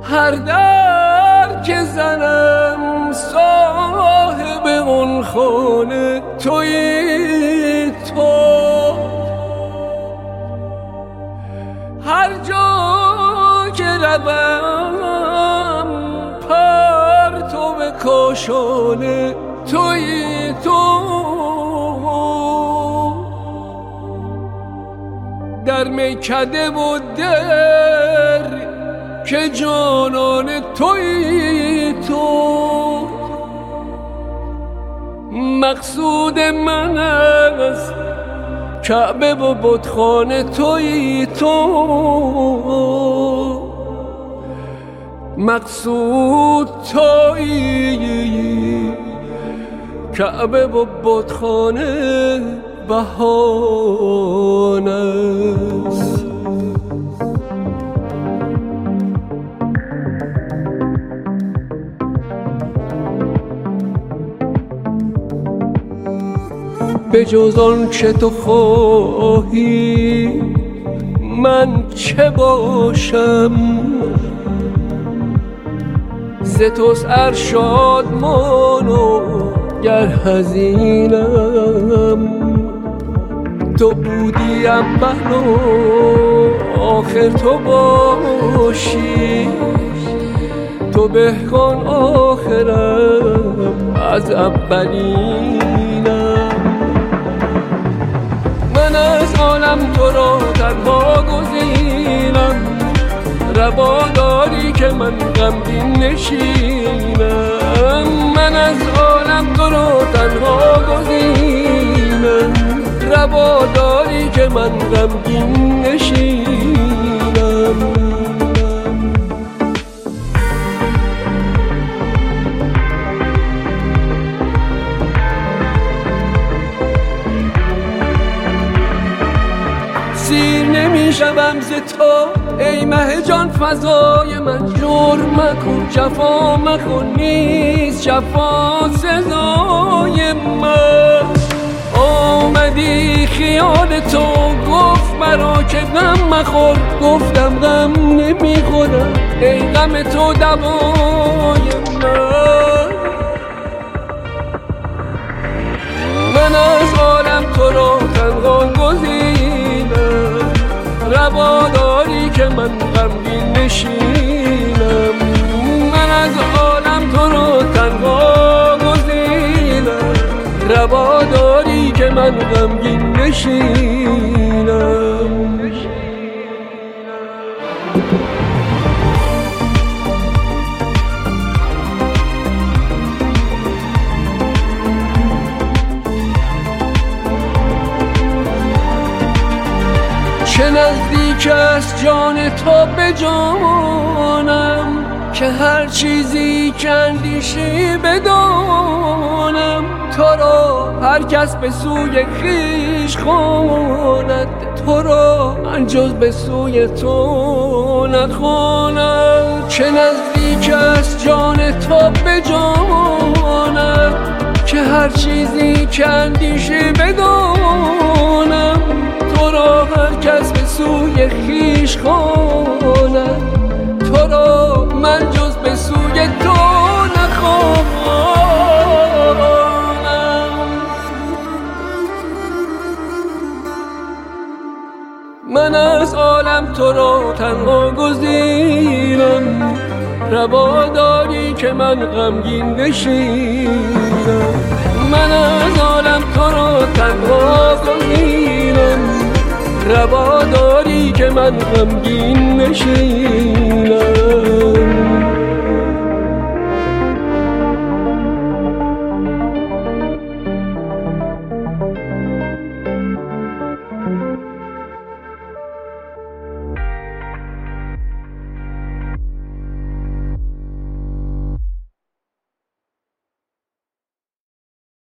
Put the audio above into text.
هر در که زنم صاحب اون خانه تویی تو. هر جا که روم پرتو کاشانه تویی تو. در میکده و در که جانان تویی تو. مقصود من از کعبه و بتخانه تویی تو. مقصود تویی، کعبه و بتخانه بهانه است. به جز آن که تو خواهی من چه باشم؟ ز توست ارشادمان و گر حزینم. تو بودی اول و آخر تو باشی. تو به کن آخرم از اولینم. من از عالم تو را تنها گزینم. روا داری که من غمگین نشینم. من از عالم تو را تنها گزینم. روا داری که من غمگین نشینم. سیر نمیشوم ز تو ای مه جان فضای من. جرم مکن جفا مکن نیست جفا سزای من. آمدی خیال تو گفت مرا که غم مخور. گفتم غم نمیخورم ای غم تو دوای من. من از عالم تو را تنها گزینم. روا داری که من غمگین نشینم. من از عالم تو را تنها گزینم. روا داری که من غمگین نشینم. چه نزدیک است جان تو به جانم که هر چیزی که اندیشی بدانم. تو را هر کس به سوی خویش خواند. تو را من جز به سوی تو نخوانم. چه نزدیک است جان تو به جانم که هر چیزی که اندیشی بدانم. تو را هر کس به سوی خویش خواند. تو را من جز به سوی تو نخوانم. من از عالم تو را تنها گزینم. روا داری که من غمگین نشینم. من از عالم تو را تنها گزینم. روا داری که من غمگین نشینم.